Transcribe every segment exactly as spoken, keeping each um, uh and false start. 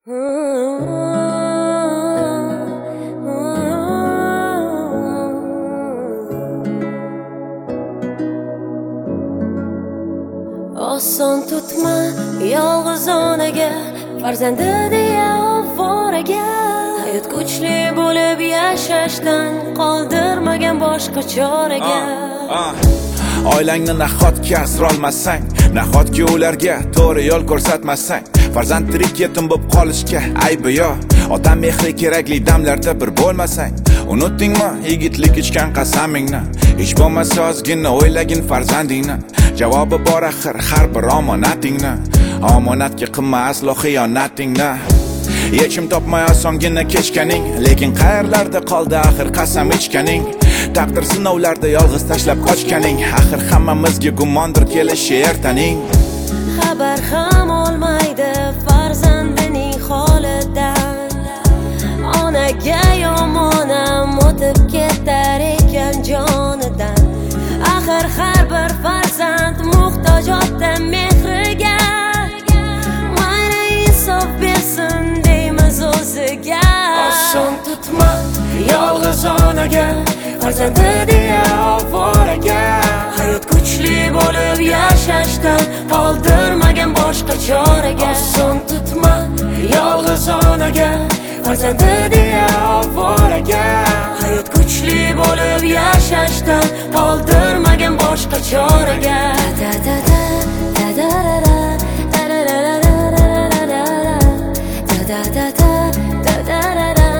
Oson tutma yolg'iz onaga, farzandi deya ovoraga. Hayot kuchli bo'lib yashashdan qoldirmagan boshqa choraga. Oilangni nahotki asrolmasang, nahotki ularga to'g'ri yo'l ko'rsatmasang, farzand tirik yetim bo'lib qolishga aybi yo'q. Ota mehri kerakli damlarda bir bo'lmasang, unutdingmi yigitlik ichgan qasamingni? Hech bo'lmasa ozgina o'ylagin farzandingni. Javobi bor axir har bir omonatingni. Omonatga qilma aslo xiyonatingni. Yechim topmay osongina kechganing, lekin qayerlarda qoldi axir qasam ichganing? Taqdir sinovlarda yolg'iz tashlab qochganing, axir hammamizga gumondir kelishi ertaning. Xabar ham olmaydi farzandining holidan, onaga yomonam o'tib ketar ekan jonidan. Axir har bir farzand muhtoj ota mehriga, mayli insof bersin deymiz o'ziga. Oson tutma yolg'iz onaga, farzandi deya ovoraga. Hayot kuchli bo'lib yashashdan qoldirmagan boshqa choraga. Oson tutma yolg'iz onaga, farzandi deya ovoraga. Hayot kuchli bo'lib yashashdan qoldirmagan boshqa choraga. Da da da da da da da da da da da da da da da.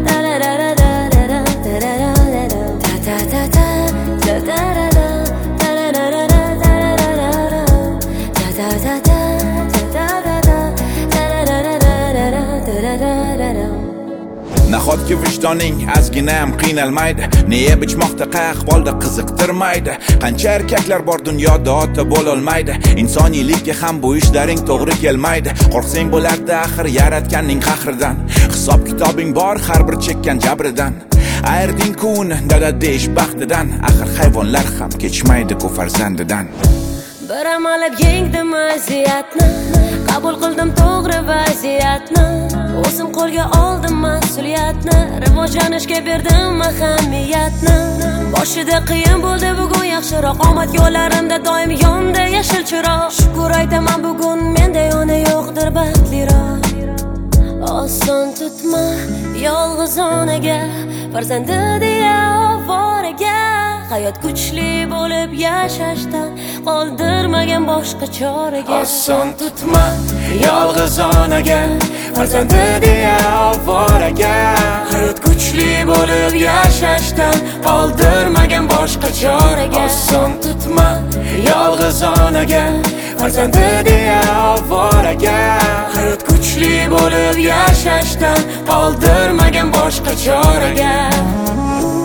Nahotki vijdoning ozgina ham qiynalmaydi? Nega bichmoqda qay ahvolda qiziqtirmaydi? Qancha erkaklar bor dunyoda ota bo'lolmaydi? Insoniylikka ham bu ishlaring to'g'ri kelmaydi. Qo'rqsang bo'lardi axir yaratganning qahridan. Hisob kitobing bor har bir chekkan jabridan. Ayrding-ku uni dada deyish baxtidan. Axir hayvonlar ham kechmaydi-ku farzandidan. Bir amalib yengdim aziyatni, qabul qildim to'g'ri vaziyatni. O'zim qo'lga oldim mas'uliyatni, rivojlanishga berdim ahamiyatni. Boshida qiyin bo'ldi, bugun yaxshiroq. Omad yo'llarimda doim yonda yashil chiroq. Shukr aytaman, bugun menda ona yo'qdir baxtliroq. Oson tutma yolg'iz onaga, farzandi deya ovoraga. Hayot kuchli bo'lib yashashdan qoldirmagan boshqa choraga. Oson tutma yolg'iz onaga, farzandi deya ovoraga. Hayot kuchli bo'lib yashashdan qoldirmagan boshqa choraga. Oson tutma yolg'iz onaga, farzandi deya ovoraga. Hayot kuchli bo'lib yashashdan qoldirmagan boshqa choraga.